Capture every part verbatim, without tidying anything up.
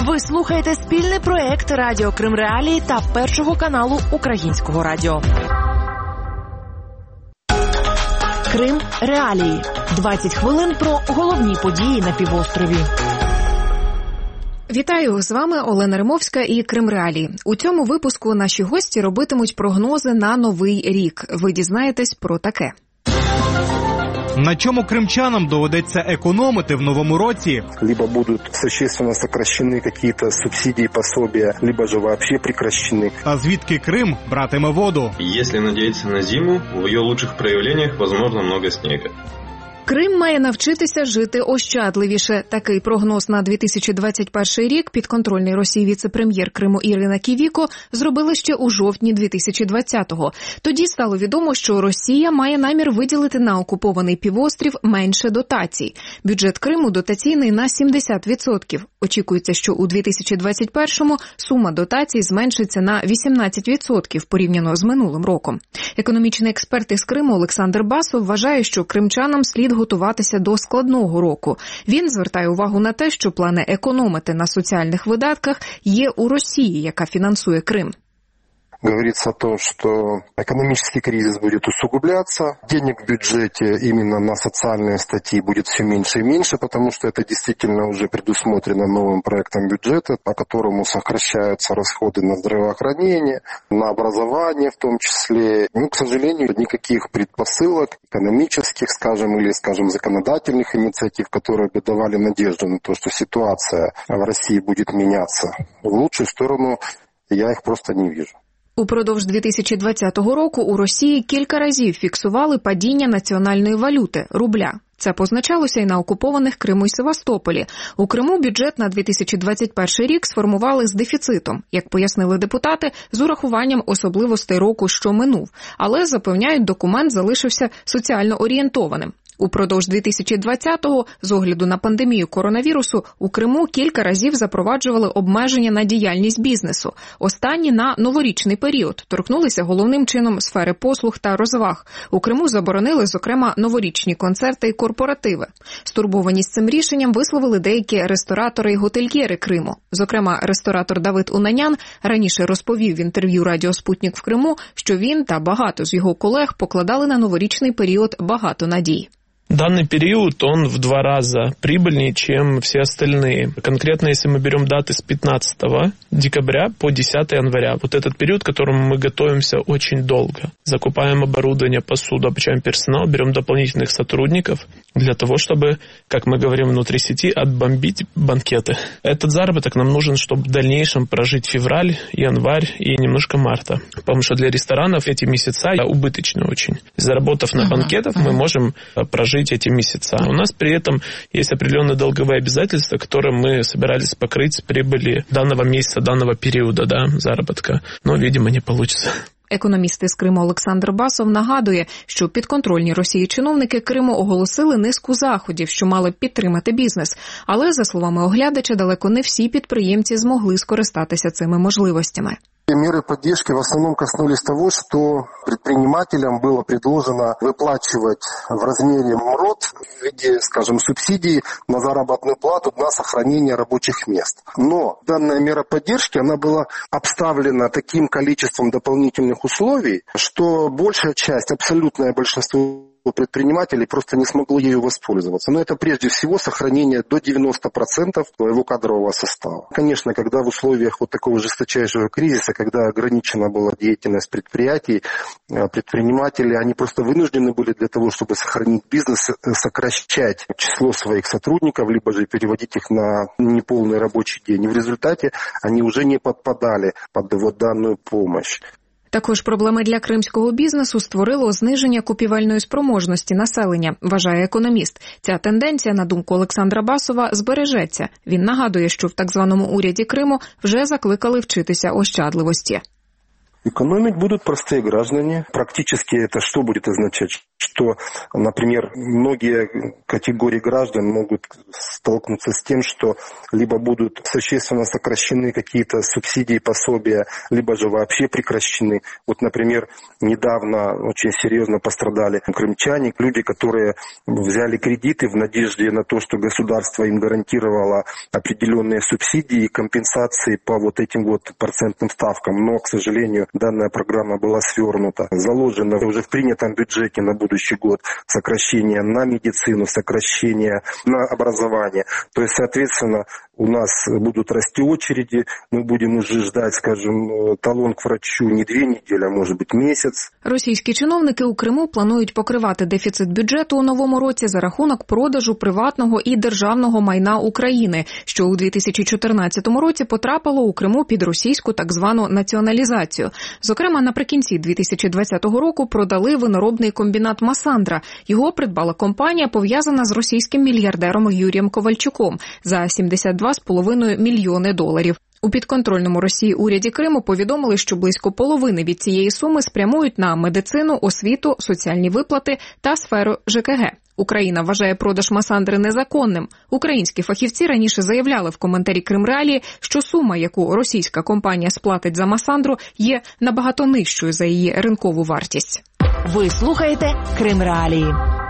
Ви слухаєте спільний проєкт Радіо Крим Реалії та Першого каналу Українського радіо. Крим Реалії. двадцять хвилин про головні події на півострові. Вітаю, з вами Олена Римовська і Крим Реалії. У цьому випуску наші гості робитимуть прогнози на новий рік. Ви дізнаєтесь про таке. На чому кримчанам доведеться економити в новому році? Либо будуть существенно сокращені якісь субсидії, пособия, либо же вообще прекращені. А звідки Крим братиме воду? Если надеяться на зиму, в ее лучших проявлениях возможно много снега. Крим має навчитися жити ощадливіше. Такий прогноз на дві тисячі двадцять перший рік підконтрольний Росії віце-прем'єр Криму Ірина Ківіко зробила ще у жовтні дві тисячі двадцятого. Тоді стало відомо, що Росія має намір виділити на окупований півострів менше дотацій. Бюджет Криму дотаційний на сімдесят відсотків. Очікується, що у дві тисячі двадцять першому сума дотацій зменшиться на вісімнадцять відсотків порівняно з минулим роком. Економічний експерт із Криму Олександр Басов вважає, що кримчанам слід готуватися до складного року. Він звертає увагу на те, що плани економити на соціальних видатках є у Росії, яка фінансує Крим. Говорится то, что экономический кризис будет усугубляться, денег в бюджете именно на социальные статьи будет все меньше и меньше, потому что это действительно уже предусмотрено новым проектом бюджета, по которому сокращаются расходы на здравоохранение, на образование в том числе. Ну, к сожалению, никаких предпосылок экономических, скажем, или, скажем, законодательных инициатив, которые бы давали надежду на то, что ситуация в России будет меняться в лучшую сторону, я их просто не вижу. Упродовж дві тисячі двадцятого року у Росії кілька разів фіксували падіння національної валюти – рубля. Це позначалося і на окупованих Криму і Севастополі. У Криму бюджет на дві тисячі двадцять перший рік сформували з дефіцитом, як пояснили депутати, з урахуванням особливостей року, що минув. Але, запевняють, документ залишився соціально орієнтованим. Упродовж дві тисячі двадцятого, з огляду на пандемію коронавірусу, у Криму кілька разів запроваджували обмеження на діяльність бізнесу. Останні на новорічний період торкнулися головним чином сфери послуг та розваг. У Криму заборонили, зокрема, новорічні концерти і корпоративи. Стурбованість цим рішенням висловили деякі ресторатори і готельєри Криму. Зокрема, ресторатор Давид Унанян раніше розповів в інтерв'ю Радіо Спутник в Криму, що він та багато з його колег покладали на новорічний період багато надій. Данный период, он в два раза прибыльнее, чем все остальные. Конкретно, если мы берем даты с пятнадцатого декабря по десятого января, вот этот период, к которому мы готовимся очень долго. Закупаем оборудование, посуду, обучаем персонал, берем дополнительных сотрудников для того, чтобы, как мы говорим внутри сети, отбомбить банкеты. Этот заработок нам нужен, чтобы в дальнейшем прожить февраль, январь и немножко марта. Потому что для ресторанов эти месяца убыточны очень. Заработав на банкетах, мы можем прожить эти месяца. У нас при этом есть определенные долговые обязательства, которые мы собирались покрыть с прибыли данного месяца, данного периода, да, заработка. Но, видимо, не получится. Економіст із Криму Олександр Басов нагадує, що підконтрольні Росії чиновники Криму оголосили низку заходів, що мали б підтримати бізнес. Але, за словами оглядача, далеко не всі підприємці змогли скористатися цими можливостями. Меры поддержки в основном коснулись того, что предпринимателям было предложено выплачивать в размере МРОТ в виде, скажем, субсидий на заработную плату на сохранение рабочих мест. Но данная мера поддержки, она была обставлена таким количеством дополнительных условий, что большая часть, абсолютное большинство предпринимателей просто не смогло ею воспользоваться. Но это прежде всего сохранение до девяноста процентов своего кадрового состава. Конечно, когда в условиях вот такого жесточайшего кризиса, когда ограничена была деятельность предприятий, предприниматели, они просто вынуждены были для того, чтобы сохранить бизнес, сокращать число своих сотрудников, либо же переводить их на неполный рабочий день. И в результате они уже не подпадали под вот данную помощь. Також проблеми для кримського бізнесу створило зниження купівельної спроможності населення, вважає економіст. Ця тенденція, на думку Олександра Басова, збережеться. Він нагадує, що в так званому уряді Криму вже закликали вчитися ощадливості. Экономить будут простые граждане. Практически это что будет означать? Что, например, многие категории граждан могут столкнуться с тем, что либо будут существенно сокращены какие-то субсидии, пособия, либо же вообще прекращены. Вот, например, недавно очень серьезно пострадали крымчане, люди, которые взяли кредиты в надежде на то, что государство им гарантировало определенные субсидии и компенсации по вот этим вот процентным ставкам. Но, к сожалению, данная программа была свернута. Заложено уже в принятом бюджете на будущий год сокращение на медицину, сокращение на образование. То есть, соответственно, у нас будут расти очереди, мы будем уже ждать, скажем, талон к врачу не дві неділі, а може бути місяць. Російські чиновники у Криму планують покривати дефіцит бюджету у новому році за рахунок продажу приватного і державного майна України, що у дві тисячі чотирнадцятому році потрапило у Криму під російську так звану націоналізацію. Зокрема, наприкінці дві тисячі двадцятого року продали виноробний комбінат «Масандра». Його придбала компанія, пов'язана з російським мільярдером Юрієм Ковальчуком за сімдесят два з половиною мільйони доларів. У підконтрольному Росії уряді Криму повідомили, що близько половини від цієї суми спрямують на медицину, освіту, соціальні виплати та сферу ЖКГ. Україна вважає продаж «Масандри» незаконним. Українські фахівці раніше заявляли в коментарі «Кримреалії», що сума, яку російська компанія сплатить за «Масандру», є набагато нижчою за її ринкову вартість. Ви слухаєте «Кримреалії».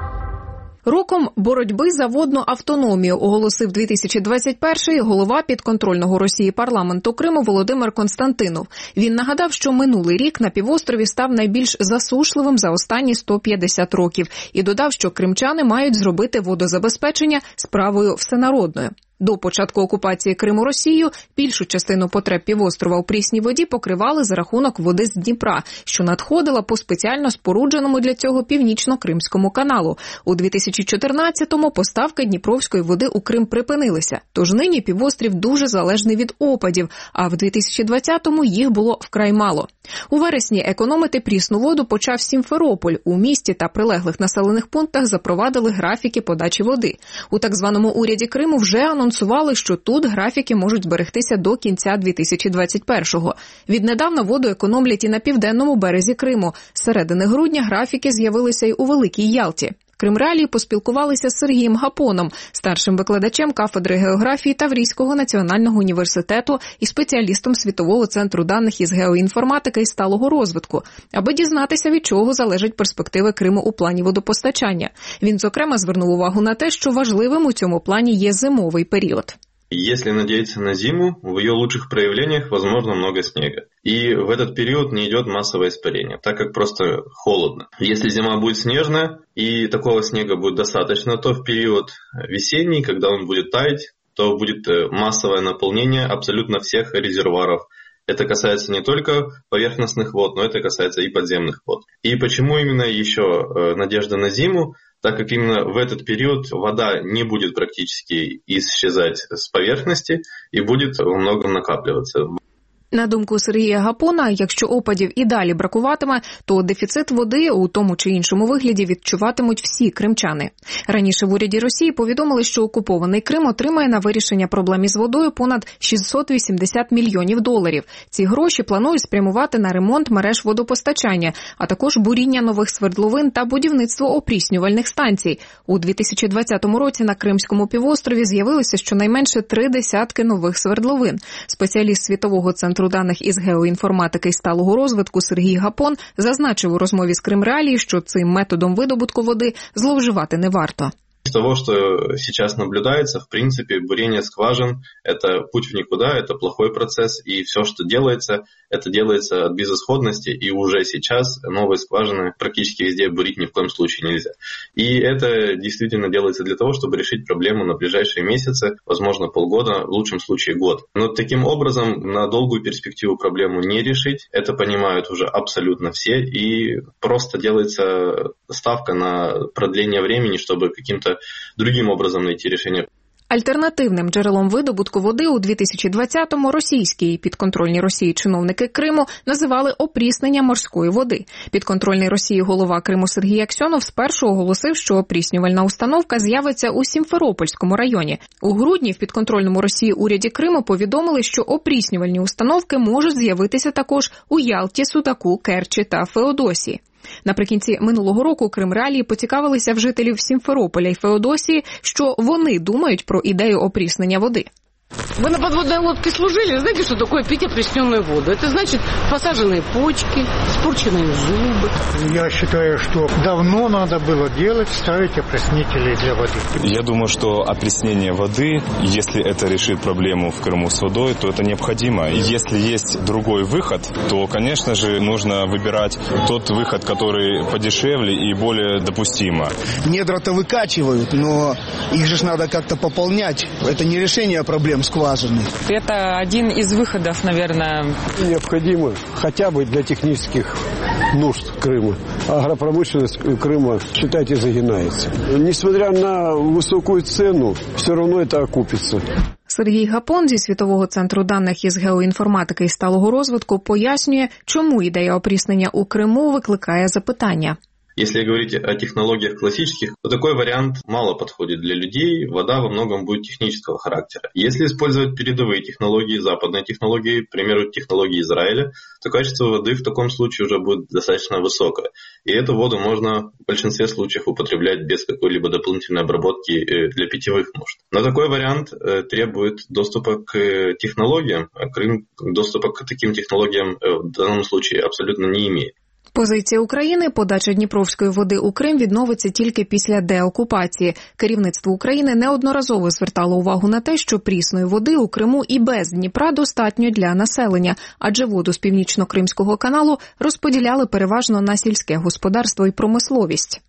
Роком боротьби за водну автономію оголосив дві тисячі двадцять перший голова підконтрольного Росії парламенту Криму Володимир Константинов. Він нагадав, що минулий рік на півострові став найбільш засушливим за останні сто п'ятдесят років і додав, що кримчани мають зробити водозабезпечення справою всенародною. До початку окупації Криму Росією більшу частину потреб півострова у прісній воді покривали за рахунок води з Дніпра, що надходила по спеціально спорудженому для цього Північно-Кримському каналу. У дві тисячі чотирнадцятому поставки дніпровської води у Крим припинилися, тож нині півострів дуже залежний від опадів, а в дві тисячі двадцятому їх було вкрай мало. У вересні економити прісну воду почав Сімферополь. У місті та прилеглих населених пунктах запровадили графіки подачі води. У так званому уряді Криму вже анонсували, що тут графіки можуть зберегтися до кінця дві тисячі двадцять першого. Віднедавна воду економлять і на південному березі Криму. З середини грудня графіки з'явилися й у Великій Ялті. Кримреалії поспілкувалися з Сергієм Гапоном, старшим викладачем кафедри географії Таврійського національного університету і спеціалістом Світового центру даних із геоінформатики і сталого розвитку, аби дізнатися, від чого залежать перспективи Криму у плані водопостачання. Він, зокрема, звернув увагу на те, що важливим у цьому плані є зимовий період. Если надеяться на зиму, в ее лучших проявлениях возможно много снега. И в этот период не идет массовое испарение, так как просто холодно. Если зима будет снежная и такого снега будет достаточно, то в период весенний, когда он будет таять, то будет массовое наполнение абсолютно всех резервуаров. Это касается не только поверхностных вод, но это касается и подземных вод. И почему именно еще надежда на зиму? Так как именно в этот период вода не будет практически исчезать с поверхности и будет во многом накапливаться. На думку Сергія Гапона, якщо опадів і далі бракуватиме, то дефіцит води у тому чи іншому вигляді відчуватимуть всі кримчани. Раніше в уряді Росії повідомили, що окупований Крим отримає на вирішення проблем із водою понад шістсот вісімдесят мільйонів доларів. Ці гроші планують спрямувати на ремонт мереж водопостачання, а також буріння нових свердловин та будівництво опріснювальних станцій. У дві тисячі двадцятому році на Кримському півострові з'явилося щонайменше три десятки нових свердловин. Спеціаліст Світового центру даних із геоінформатики і сталого розвитку Сергій Гапон зазначив у розмові з Кримреалії, що цим методом видобутку води зловживати не варто. Из того, что сейчас наблюдается, в принципе, бурение скважин – это путь в никуда, это плохой процесс, и все, что делается, это делается от безысходности, и уже сейчас новые скважины практически везде бурить ни в коем случае нельзя. И это действительно делается для того, чтобы решить проблему на ближайшие месяцы, возможно, полгода, в лучшем случае год. Но таким образом на долгую перспективу проблему не решить, это понимают уже абсолютно все, и просто делается ставка на продление времени, чтобы каким-то другим образом найти решение. Альтернативним джерелом видобутку води у дві тисячі двадцятому російські і підконтрольні Росії чиновники Криму називали опріснення морської води. Підконтрольний Росії голова Криму Сергій Аксьонов спершу оголосив, що опріснювальна установка з'явиться у Сімферопольському районі. У грудні в підконтрольному Росії уряді Криму повідомили, що опріснювальні установки можуть з'явитися також у Ялті, Судаку, Керчі та Феодосії. Наприкінці минулого року Крим-Реалії поцікавилися в жителів Сімферополя і Феодосії, що вони думають про ідею опріснення води. Вы на подводной лодке служили, знаете, что такое пить опресненную воду? Это значит посаженные почки, испорченные зубы. Я считаю, что давно надо было делать, ставить опреснители для воды. Я думаю, что опреснение воды, если это решит проблему в Крыму с водой, то это необходимо. Если есть другой выход, то, конечно же, нужно выбирать тот выход, который подешевле и более допустимо. Недра-то выкачивают, но их же надо как-то пополнять. Это не решение проблем скважины. Это один из выходов, наверное. Необходимо хотя бы для технических нужд Крыма. Агропромышленность Крыма, считайте, загинается. Несмотря на высокую цену, все равно это окупится. Сергій Гапон зі Світового центру даних із геоінформатики і сталого розвитку пояснює, чому ідея опріснення у Криму викликає запитання. Если говорить о технологиях классических, то такой вариант мало подходит для людей, вода во многом будет технического характера. Если использовать передовые технологии, западные технологии, к примеру, технологии Израиля, то качество воды в таком случае уже будет достаточно высокое. И эту воду можно в большинстве случаев употреблять без какой-либо дополнительной обработки для питьевых нужд. Но такой вариант требует доступа к технологиям, а Крым доступа к таким технологиям в данном случае абсолютно не имеет. Позиція України – подача Дніпровської води у Крим відновиться тільки після деокупації. Керівництво України неодноразово звертало увагу на те, що прісної води у Криму і без Дніпра достатньо для населення, адже воду з Північно-Кримського каналу розподіляли переважно на сільське господарство і промисловість.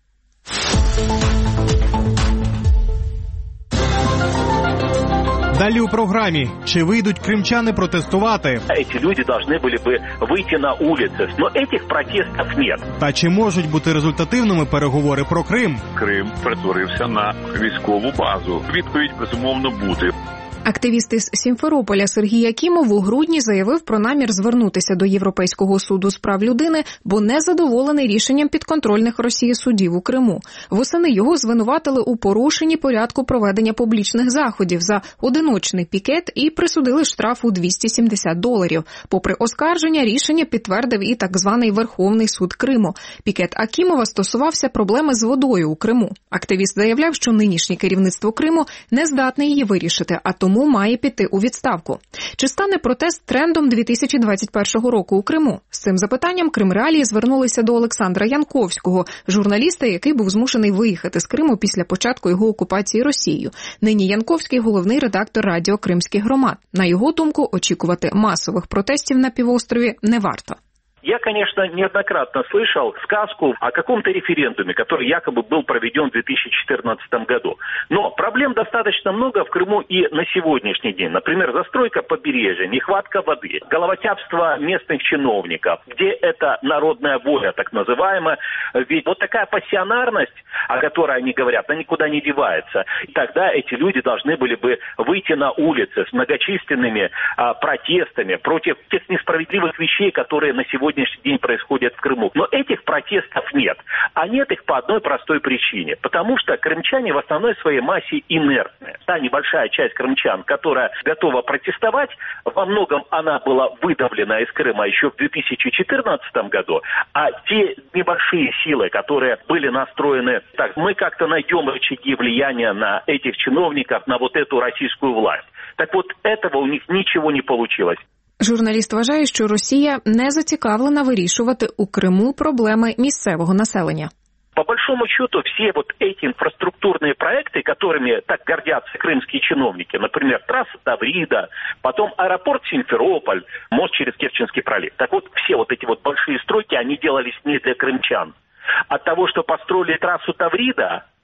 Далі у програмі. Чи вийдуть кримчани протестувати? Ці люди повинні були б вийти на вулиці, але цих протестів немає. Та чи можуть бути результативними переговори про Крим? Крим перетворився на військову базу. Відповідь, безумовно, буде. Активіст із Сімферополя Сергій Акімов у грудні заявив про намір звернутися до Європейського суду з прав людини, бо не задоволений рішенням підконтрольних Росії судів у Криму. Восени його звинуватили у порушенні порядку проведення публічних заходів за одиночний пікет і присудили штраф у двісті сімдесят доларів. Попри оскарження, рішення підтвердив і так званий Верховний суд Криму. Пікет Акімова стосувався проблеми з водою у Криму. Активіст заявляв, що нинішнє керівництво Криму не здатне її вирішити, а тому має піти у відставку. Чи стане протест трендом дві тисячі двадцять першого року у Криму? З цим запитанням Крим-Реалії звернулися до Олександра Янковського, журналіста, який був змушений виїхати з Криму після початку його окупації Росією. Нині Янковський – головний редактор радіо «Кримських громад». На його думку, очікувати масових протестів на півострові не варто. Я, конечно, неоднократно слышал сказку о каком-то референдуме, который якобы был проведен в две тысячи четырнадцатом году. Но проблем достаточно много в Крыму и на сегодняшний день. Например, застройка побережья, нехватка воды, головотяпство местных чиновников, где эта народная воля, так называемая. Ведь вот такая пассионарность, о которой они говорят, она никуда не девается. И тогда эти люди должны были бы выйти на улицы с многочисленными а, протестами против тех несправедливых вещей, которые на сегодня сегодняшний день происходят в Крыму. Но этих протестов нет. А нет их по одной простой причине. Потому что крымчане в основной своей массе инертны. Та небольшая часть крымчан, которая готова протестовать, во многом она была выдавлена из Крыма еще в две тысячи четырнадцатом году. А те небольшие силы, которые были настроены так, мы как-то найдем рычаги влияния на этих чиновников, на вот эту российскую власть. Так вот, этого у них ничего не получилось. Журналіст вважає, що Росія не зацікавлена вирішувати у Криму проблеми місцевого населення. По большому счету, все вот эти инфраструктурные проекты, которыми так гордятся крымские чиновники, например, трасса Таврида, потом аэропорт Симферополь, мост через Керченский пролив. Так вот, все вот эти вот большие стройки, они делались не для крымчан. От того, что построили трассу Таврида,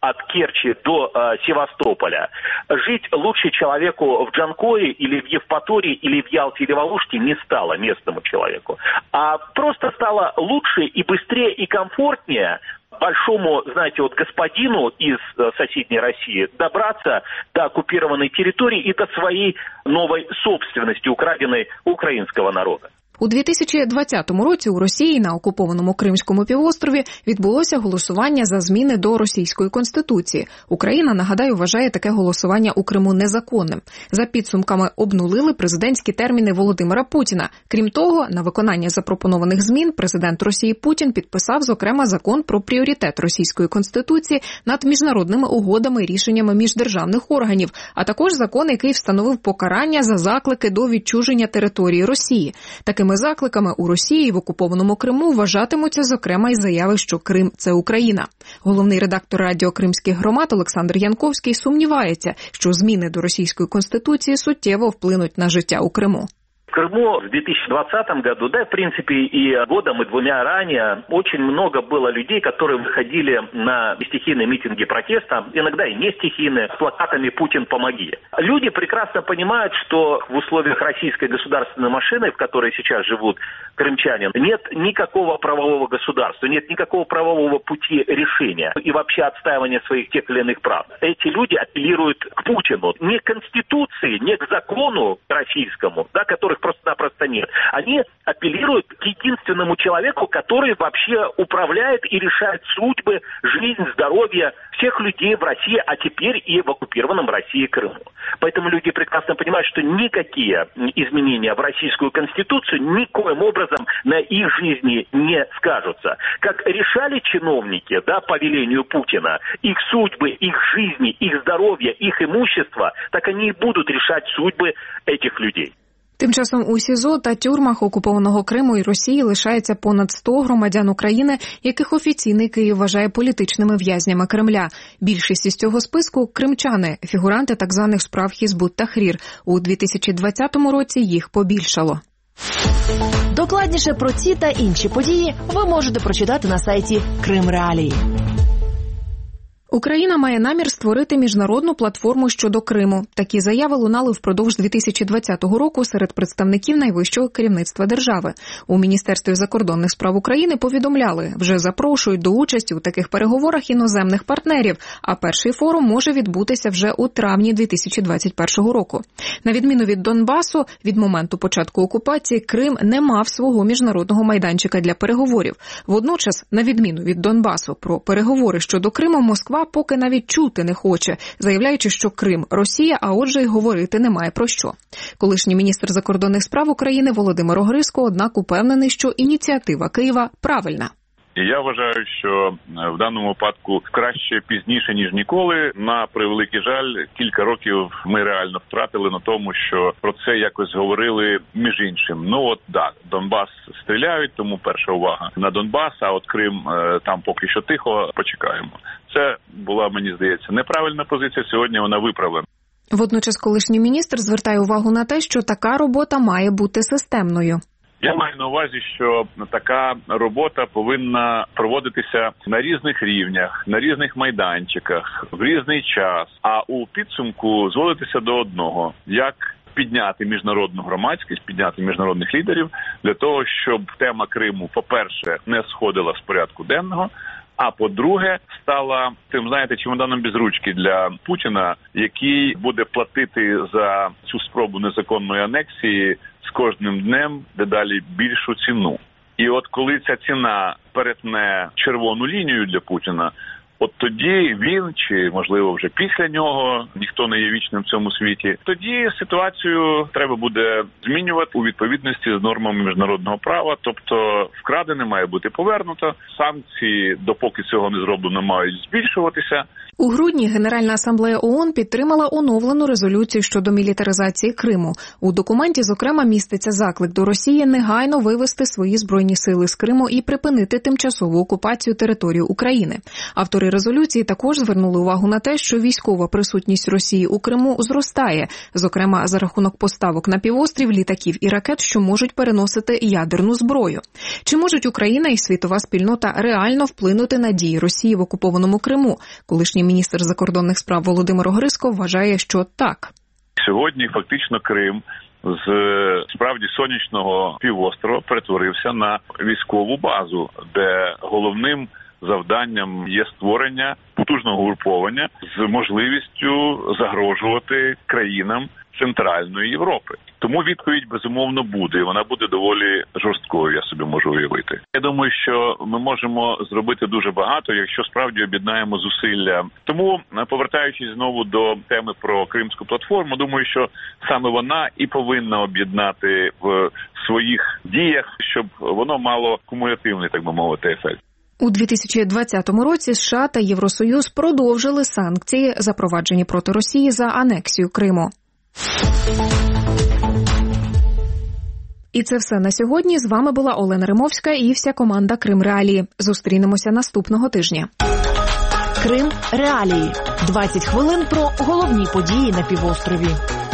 от Керчи до э, Севастополя, жить лучше человеку в Джанкое или в Евпатории или в Ялте или в Алуште не стало местному человеку, а просто стало лучше и быстрее и комфортнее большому, знаете, вот господину из э, соседней России добраться до оккупированной территории и до своей новой собственности, украденной украинского народа. У дві тисячі двадцятому році у Росії на окупованому Кримському півострові відбулося голосування за зміни до російської конституції. Україна, нагадаю, вважає таке голосування у Криму незаконним. За підсумками обнулили президентські терміни Володимира Путіна. Крім того, на виконання запропонованих змін президент Росії Путін підписав, зокрема, закон про пріоритет російської конституції над міжнародними угодами і рішеннями міждержавних органів, а також закон, який встановив покарання за заклики до відчуження території Росії. Таким Такими закликами у Росії в окупованому Криму вважатимуться, зокрема, й заяви, що Крим – це Україна. Головний редактор радіо «Кримських громад» Олександр Янковський сумнівається, що зміни до російської конституції суттєво вплинуть на життя у Криму. В Крыму в две тысячи двадцатом году, да, в принципе, и годом, и двумя ранее, очень много было людей, которые выходили на стихийные митинги протеста, иногда и не стихийные, с плакатами «Путин, помоги». Люди прекрасно понимают, что в условиях российской государственной машины, в которой сейчас живут крымчане, нет никакого правового государства, нет никакого правового пути решения и вообще отстаивания своих тех или иных прав. Эти люди апеллируют к Путину, не к Конституции, не к закону российскому, да, которых просто-напросто нет. Они апеллируют к единственному человеку, который вообще управляет и решает судьбы, жизнь, здоровье всех людей в России, а теперь и в оккупированном России Крыму. Поэтому люди прекрасно понимают, что никакие изменения в российскую конституцию никоим образом на их жизни не скажутся. Как решали чиновники, да, по велению Путина, их судьбы, их жизни, их здоровье, их имущество, так они и будут решать судьбы этих людей. Тим часом у СІЗО та тюрмах окупованого Криму і Росії лишається понад сто громадян України, яких офіційний Київ вважає політичними в'язнями Кремля. Більшість із цього списку – кримчани, фігуранти так званих справ Хізбут Тахрір. У дві тисячі двадцятому році їх побільшало. Докладніше про ці та інші події ви можете прочитати на сайті Крим Реалії. Україна має намір створити міжнародну платформу щодо Криму. Такі заяви лунали впродовж дві тисячі двадцятого року серед представників найвищого керівництва держави. У Міністерстві закордонних справ України повідомляли, вже запрошують до участі у таких переговорах іноземних партнерів, а перший форум може відбутися вже у травні дві тисячі двадцять першого року. На відміну від Донбасу, від моменту початку окупації Крим не мав свого міжнародного майданчика для переговорів. Водночас, на відміну від Донбасу, про переговори щодо Криму Москва поки навіть чути не хоче, заявляючи, що Крим – Росія, а отже й говорити немає про що. Колишній міністр закордонних справ України Володимир Огриско, однак, упевнений, що ініціатива Києва правильна. І я вважаю, що в даному випадку краще пізніше, ніж ніколи. На превеликий жаль, кілька років ми реально втратили на тому, що про це якось говорили між іншим. Ну от, так, Донбас стріляють, тому перша увага на Донбас, а от Крим там поки що тихо, почекаємо. Це була, мені здається, неправильна позиція, сьогодні вона виправлена. Водночас колишній міністр звертає увагу на те, що така робота має бути системною. Я маю на увазі, що така робота повинна проводитися на різних рівнях, на різних майданчиках, в різний час, а у підсумку зводитися до одного – як підняти міжнародну громадськість, підняти міжнародних лідерів для того, щоб тема Криму, по-перше, не сходила з порядку денного, а по-друге, стала тим, знаєте, чемоданом без ручки для Путіна, який буде платити за цю спробу незаконної анексії з кожним днем дедалі більшу ціну. І от коли ця ціна перетне червону лінію для Путіна, от тоді він, чи, можливо, вже після нього, ніхто не є вічним в цьому світі, тоді ситуацію треба буде змінювати у відповідності з нормами міжнародного права, тобто вкрадене має бути повернуто, санкції, допоки цього не зроблено, мають збільшуватися. У грудні Генеральна асамблея ООН підтримала оновлену резолюцію щодо мілітаризації Криму. У документі, зокрема, міститься заклик до Росії негайно вивести свої збройні сили з Криму і припинити тимчасову окупацію території України. Автори Автори резолюції також звернули увагу на те, що військова присутність Росії у Криму зростає, зокрема за рахунок поставок на півострів літаків і ракет, що можуть переносити ядерну зброю. Чи можуть Україна і світова спільнота реально вплинути на дії Росії в окупованому Криму? Колишній міністр закордонних справ Володимир Огризко вважає, що так. Сьогодні фактично Крим з справді сонячного півострова перетворився на військову базу, де головним завданням є створення потужного угруповання з можливістю загрожувати країнам Центральної Європи. Тому відповідь, безумовно, буде, і вона буде доволі жорсткою, я собі можу уявити. Я думаю, що ми можемо зробити дуже багато, якщо справді об'єднаємо зусилля. Тому, повертаючись знову до теми про Кримську платформу, думаю, що саме вона і повинна об'єднати в своїх діях, щоб воно мало кумулятивний, так би мовити, ефект. У дві тисячі двадцятому році США та Євросоюз продовжили санкції, запроваджені проти Росії за анексію Криму. І це все на сьогодні. З вами була Олена Римовська і вся команда Крим Реалії. Зустрінемося наступного тижня. Крим Реалії. двадцять хвилин про головні події на півострові.